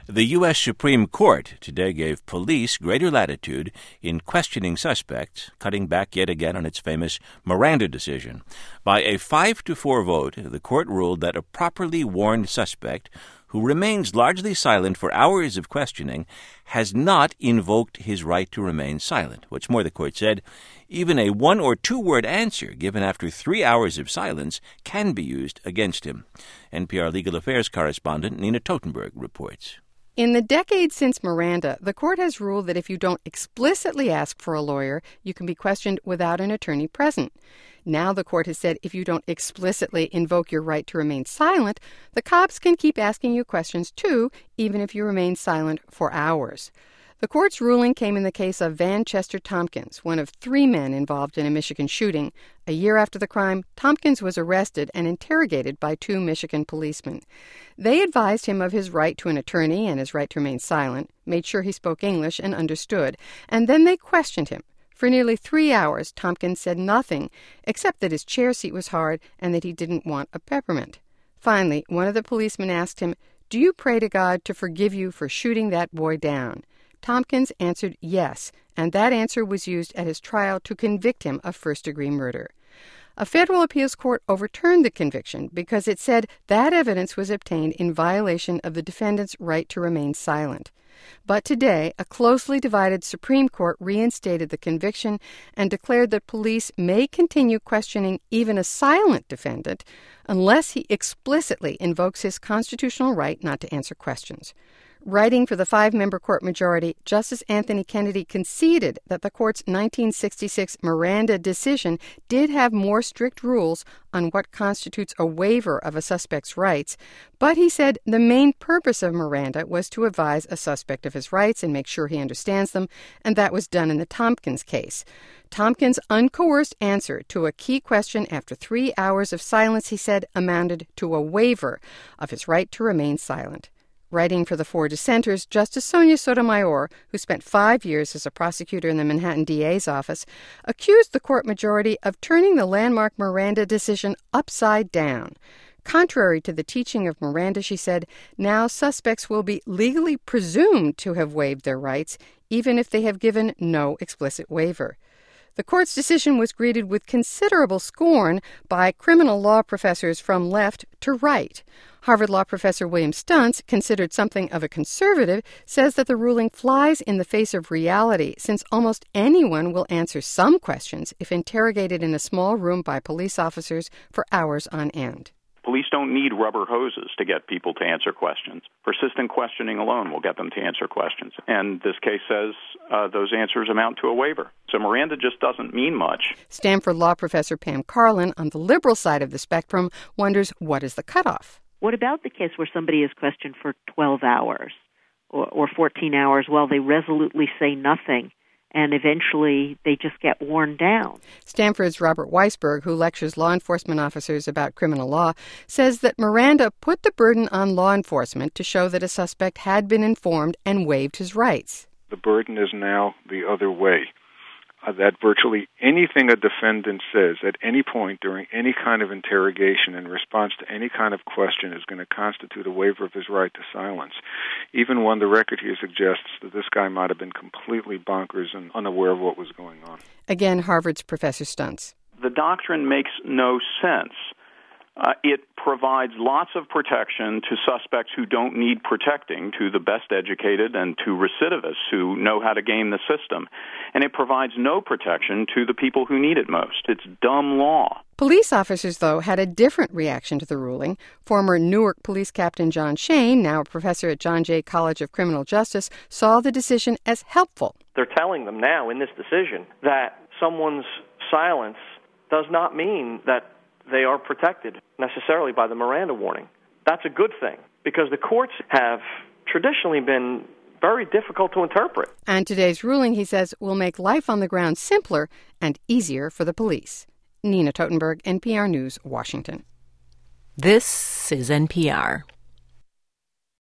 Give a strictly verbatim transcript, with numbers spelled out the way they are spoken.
The U S Supreme Court today gave police greater latitude in questioning suspects, cutting back yet again on its famous Miranda decision. By a five to four vote, the court ruled that a properly warned suspect who remains largely silent for hours of questioning has not invoked his right to remain silent. What's more, the court said, even a one- or two-word answer given after three hours of silence can be used against him. N P R legal affairs correspondent Nina Totenberg reports. In the decades since Miranda, the court has ruled that if you don't explicitly ask for a lawyer, you can be questioned without an attorney present. Now the court has said if you don't explicitly invoke your right to remain silent, the cops can keep asking you questions too, even if you remain silent for hours. The court's ruling came in the case of Van Chester Tompkins, one of three men involved in a Michigan shooting. A year after the crime, Tompkins was arrested and interrogated by two Michigan policemen. They advised him of his right to an attorney and his right to remain silent, made sure he spoke English and understood, and then they questioned him. For nearly three hours, Tompkins said nothing, except that his chair seat was hard and that he didn't want a peppermint. Finally, one of the policemen asked him, "Do you pray to God to forgive you for shooting that boy down?" Tompkins answered yes, and that answer was used at his trial to convict him of first-degree murder. A federal appeals court overturned the conviction because it said that evidence was obtained in violation of the defendant's right to remain silent. But today, a closely divided Supreme Court reinstated the conviction and declared that police may continue questioning even a silent defendant unless he explicitly invokes his constitutional right not to answer questions. Writing for the five-member court majority, Justice Anthony Kennedy conceded that the court's nineteen sixty-six Miranda decision did have more strict rules on what constitutes a waiver of a suspect's rights, but he said the main purpose of Miranda was to advise a suspect of his rights and make sure he understands them, and that was done in the Tompkins case. Tompkins' uncoerced answer to a key question after three hours of silence, he said, amounted to a waiver of his right to remain silent. Writing for the four dissenters, Justice Sonia Sotomayor, who spent five years as a prosecutor in the Manhattan D A's office, accused the court majority of turning the landmark Miranda decision upside down. Contrary to the teaching of Miranda, she said, now suspects will be legally presumed to have waived their rights, even if they have given no explicit waiver. The court's decision was greeted with considerable scorn by criminal law professors from left to right. Harvard Law professor William Stuntz, considered something of a conservative, says that the ruling flies in the face of reality, since almost anyone will answer some questions if interrogated in a small room by police officers for hours on end. Police don't need rubber hoses to get people to answer questions. Persistent questioning alone will get them to answer questions. And this case says uh, those answers amount to a waiver. So Miranda just doesn't mean much. Stanford law professor Pam Karlan, on the liberal side of the spectrum, wonders what is the cutoff? What about the case where somebody is questioned for twelve hours or, or fourteen hours while they resolutely say nothing, and eventually they just get worn down? Stanford's Robert Weisberg, who lectures law enforcement officers about criminal law, says that Miranda put the burden on law enforcement to show that a suspect had been informed and waived his rights. The burden is now the other way. Uh, that virtually anything a defendant says at any point during any kind of interrogation in response to any kind of question is going to constitute a waiver of his right to silence, even when the record here suggests that this guy might have been completely bonkers and unaware of what was going on. Again, Harvard's Professor Stuntz. The doctrine makes no sense. Uh, it provides lots of protection to suspects who don't need protecting, to the best educated and to recidivists who know how to game the system. And it provides no protection to the people who need it most. It's dumb law. Police officers, though, had a different reaction to the ruling. Former Newark Police Captain John Shane, now a professor at John Jay College of Criminal Justice, saw the decision as helpful. They're telling them now in this decision that someone's silence does not mean that they are protected necessarily by the Miranda warning. That's a good thing, because the courts have traditionally been very difficult to interpret. And today's ruling, he says, will make life on the ground simpler and easier for the police. Nina Totenberg, N P R News, Washington. This is N P R.